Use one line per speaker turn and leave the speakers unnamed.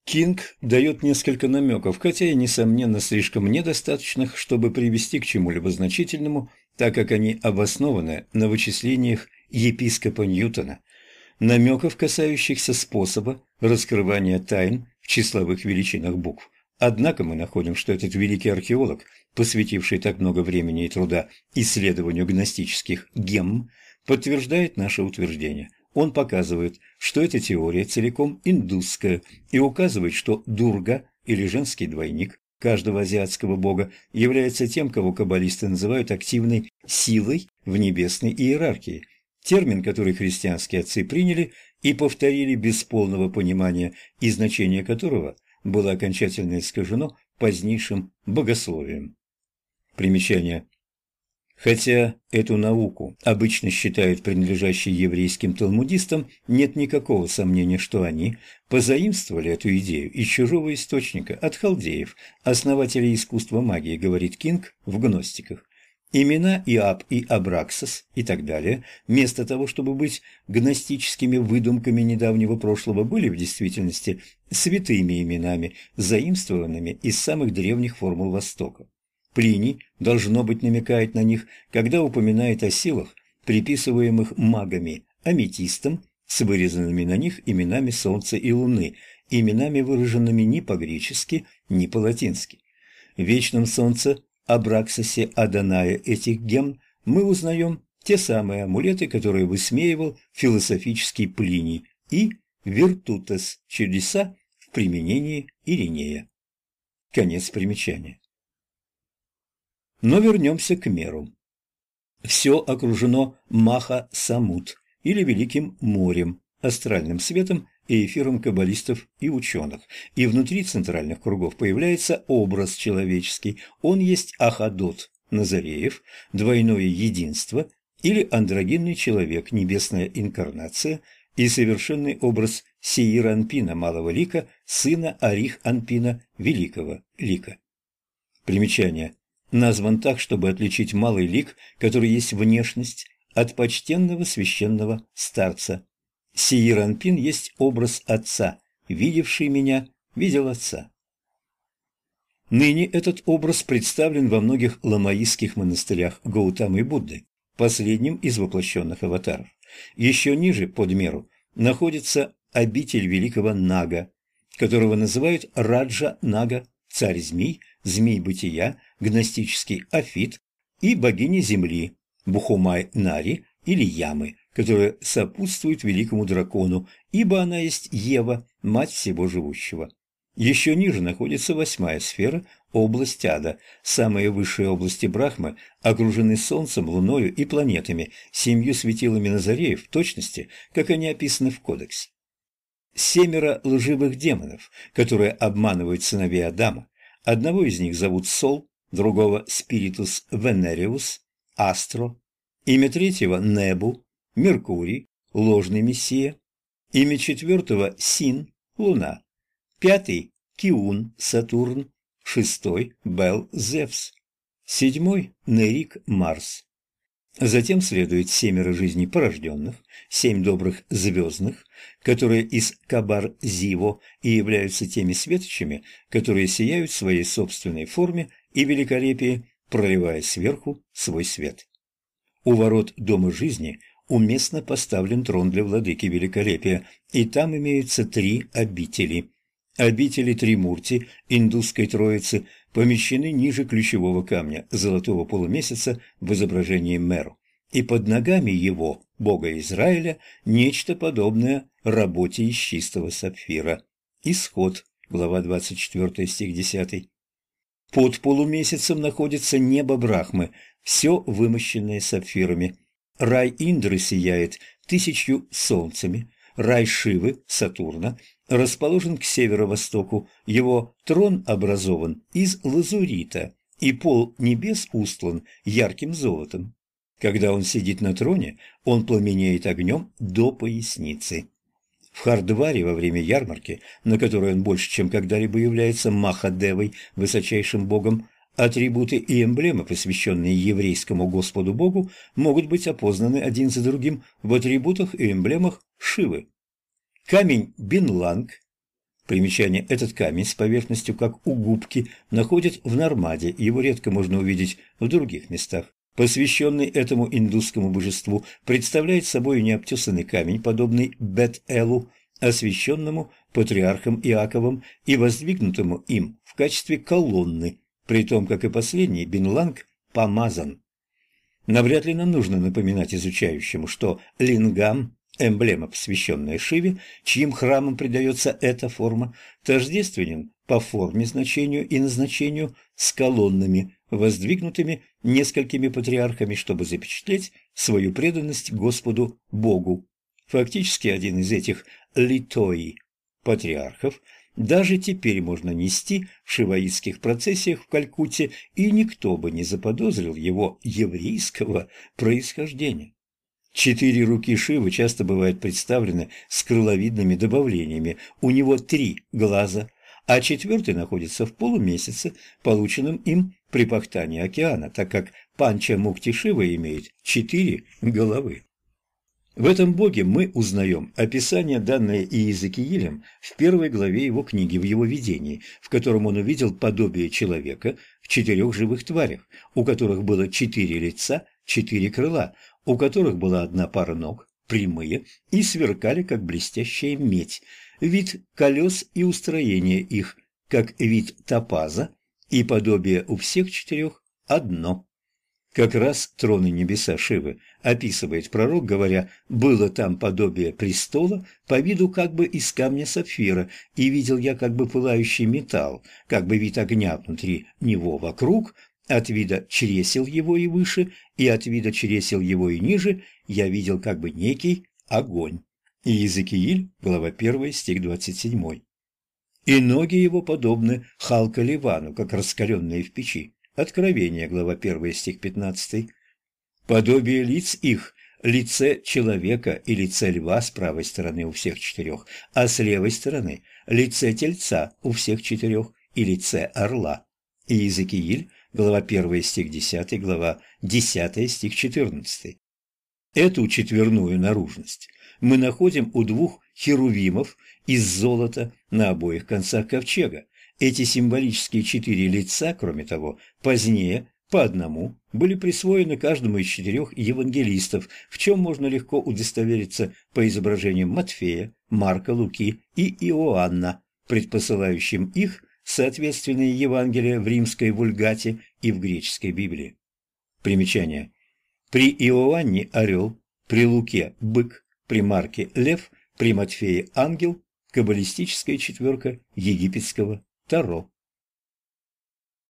Кинг дает несколько намеков, хотя и, несомненно, слишком недостаточных, чтобы привести к чему-либо значительному, так как они обоснованы на вычислениях епископа Ньютона, намеков, касающихся способа раскрывания тайн в числовых величинах букв. Однако мы находим, что этот великий археолог, посвятивший так много времени и труда исследованию гностических гемм, подтверждает наше утверждение. Он показывает, что эта теория целиком индусская, и указывает, что Дурга, или женский двойник каждого азиатского бога, является тем, кого каббалисты называют активной силой в небесной иерархии, термин, который христианские отцы приняли и повторили без полного понимания, и значение которого было окончательно искажено позднейшим богословием. Примечание. Хотя эту науку обычно считают принадлежащей еврейским талмудистам, нет никакого сомнения, что они позаимствовали эту идею из чужого источника, от халдеев, основателей искусства магии, говорит Кинг в «Гностиках». Имена Иаб и Абраксас и так далее, вместо того, чтобы быть гностическими выдумками недавнего прошлого, были в действительности святыми именами, заимствованными из самых древних формул Востока. Плиний, должно быть, намекает на них, когда упоминает о силах, приписываемых магами, аметистам, с вырезанными на них именами Солнца и Луны, именами, выраженными ни по-гречески, ни по-латински. В вечном Солнце, Абраксасе Адоная этих гемм мы узнаем те самые амулеты, которые высмеивал философический Плиний, и виртутес – чудеса в применении Иринея. Конец примечания. Но вернемся к Меру. Все окружено Маха-Самут, или Великим морем, астральным светом и эфиром каббалистов и ученых, и внутри центральных кругов появляется образ человеческий, он есть Ахадот, Назареев, двойное единство или андрогинный человек, небесная инкарнация и совершенный образ Сеир-Анпина, малого лика, сына Арих-Анпина, великого лика. Примечание. Назван так, чтобы отличить малый лик, который есть внешность, от почтенного священного старца. Сеир-Анпин есть образ отца, видевший меня, видел отца. Ныне этот образ представлен во многих ламаистских монастырях Гаутамы и Будды, последним из воплощенных аватаров. Еще ниже, под Меру, находится обитель великого Нага, которого называют Раджа-Нага, царь-змей, змей бытия, гностический Афит и богиня земли, Бухумай-Нари или Ямы, которая сопутствует великому дракону, ибо она есть Ева, мать всего живущего. Еще ниже находится 8-я сфера, область ада. Самые высшие области Брахмы окружены Солнцем, Луною и планетами, 7 светилами Назареев, в точности, как они описаны в Кодексе. 7 лживых демонов, которые обманывают сыновей Адама. Одного из них зовут Сол, другого Спиритус Венериус, Астро, имя третьего Небу, Меркурий, ложный мессия, имя четвертого Син, Луна, 5 Киун, Сатурн, 6 Бел, Зевс, 7 Нерик, Марс. Затем следует 7 жизней порожденных, 7 добрых звездных, которые из Кабар-Зиво и являются теми светочами, которые сияют в своей собственной форме и великолепии, проливая сверху свой свет. У ворот Дома жизни уместно поставлен трон для владыки великолепия, и там имеются 3 обители. Обители Тримурти, индусской троицы, помещены ниже ключевого камня, золотого полумесяца в изображении Меру, и под ногами его, бога Израиля, нечто подобное работе из чистого сапфира. Исход, глава 24, стих 10. Под полумесяцем находится небо Брахмы, все вымощенное сапфирами. Рай Индры сияет 1000 солнцами, рай Шивы, Сатурна, расположен к северо-востоку, его трон образован из лазурита, и пол небес устлан ярким золотом. Когда он сидит на троне, он пламенеет огнем до поясницы. В Хардваре во время ярмарки, на которой он больше, чем когда-либо является Махадевой, высочайшим богом, атрибуты и эмблемы, посвященные еврейскому Господу Богу, могут быть опознаны один за другим в атрибутах и эмблемах Шивы. Камень Бинланг, Примечание: этот камень с поверхностью, как у губки, находят в Нармаде, его редко можно увидеть в других местах. Посвященный этому индусскому божеству, представляет собой необтесанный камень, подобный Бет-Элу, освященному патриархом Иаковом и воздвигнутому им в качестве колонны, при том, как и последний, Бинланг помазан. Навряд ли нам нужно напоминать изучающему, что лингам, эмблема, посвященная Шиве, чьим храмам придается эта форма, тождественен по форме, значению и назначению с колоннами, воздвигнутыми несколькими патриархами, чтобы запечатлеть свою преданность Господу Богу. Фактически один из этих литои, патриархов, даже теперь можно нести в шиваитских процессиях в Калькутте, и никто бы не заподозрил его еврейского происхождения. 4 руки Шивы часто бывают представлены с крыловидными добавлениями, у него 3 глаза, а 4-й находится в полумесяце, полученном им при пахтании океана, так как Панча-Мукти Шива имеет 4 головы. В этом боге мы узнаем описание, данное Иезекиилем в 1 главе его книги, в его видении, в котором он увидел подобие человека в 4 живых тварях, у которых было 4 лица, 4 крыла, у которых была одна пара ног, прямые, и сверкали, как блестящая медь, вид колес и устроение их, как вид топаза, и подобие у всех 4 одно. Как раз троны небеса Шивы описывает пророк, говоря: «Было там подобие престола, по виду как бы из камня сапфира, и видел я как бы пылающий металл, как бы вид огня внутри него вокруг, от вида чресел его и выше, и от вида чресел его и ниже, я видел как бы некий огонь». Иезекииль, глава 1, стих 27. «И ноги его подобны халка-ливану, как раскаленные в печи». Откровение, глава 1, стих 15. «Подобие лиц их, лице человека и лице льва с правой стороны у всех 4, а с левой стороны лице тельца у всех 4 и лице орла». Иезекииль, глава 1, стих 10, глава 10, стих 14. Эту четверную наружность мы находим у 2 херувимов из золота на обоих концах ковчега. Эти символические 4 лица, кроме того, позднее, по одному, были присвоены каждому из 4 евангелистов, в чем можно легко удостовериться по изображениям Матфея, Марка, Луки и Иоанна, предпосылающим их соответственные Евангелия в римской вульгате и в греческой Библии. Примечание. При Иоанне – орел, при Луке – бык, при Марке – лев, при Матфее – ангел, каббалистическая четверка египетского Таро.